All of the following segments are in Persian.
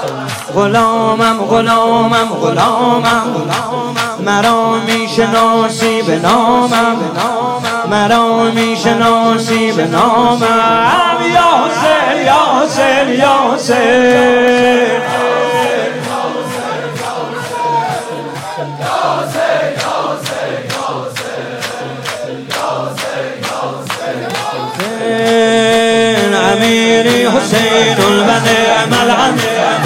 غلامم غلامم غلامم مرا میشناسی به نامم مرا میشناسی به نامم یاسر یاسر یاسر أميري حسين البنعم العمير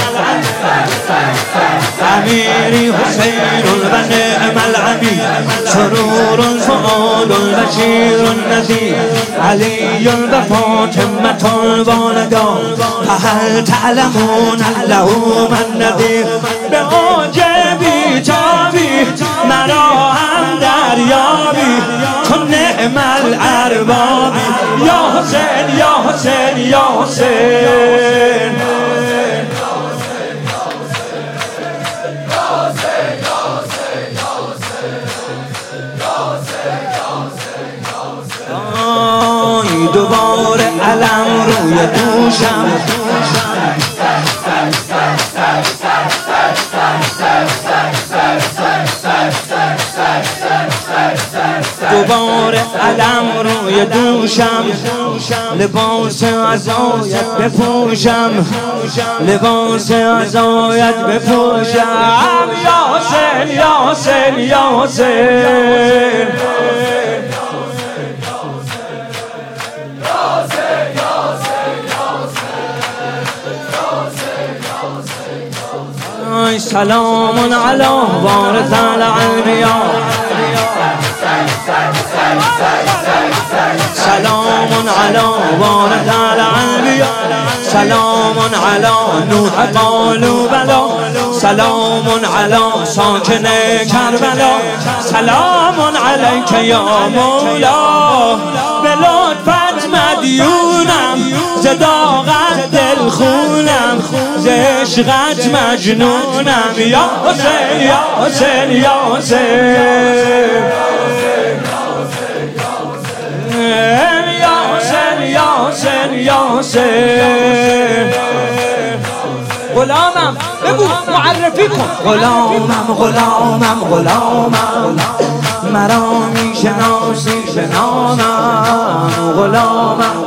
أميري حسين البنعم العمير سرور الفؤاد البشير النذير علي بفاطمة الوالدان فهل تعلمون له من نذير به عجبی تابی مرا هم دریابی تو نعم الاربابی یا حسین یا حسین یا حسین دوباره علم روی دوشم دوباره علم روی دوشم لباس عزایت بپوشم لباس عزایت بپوشم یاسر یاسر یاسر سلام علی وارث الانبیاء سلام علی وارث الانبیاء سلام علی نوح قالوا بلا سلام علی ساکن کربلا سلام علیک یا مولا به لطفت مدیونم ز داغت دل خونم ز عشقت مجنونم یا حسین یا حسین یا حسین یا حسین یا حسین یا حسین غلامم بگو معرفی کن غلامم غلامم غلامم مرا میشناسی به نامم غلامم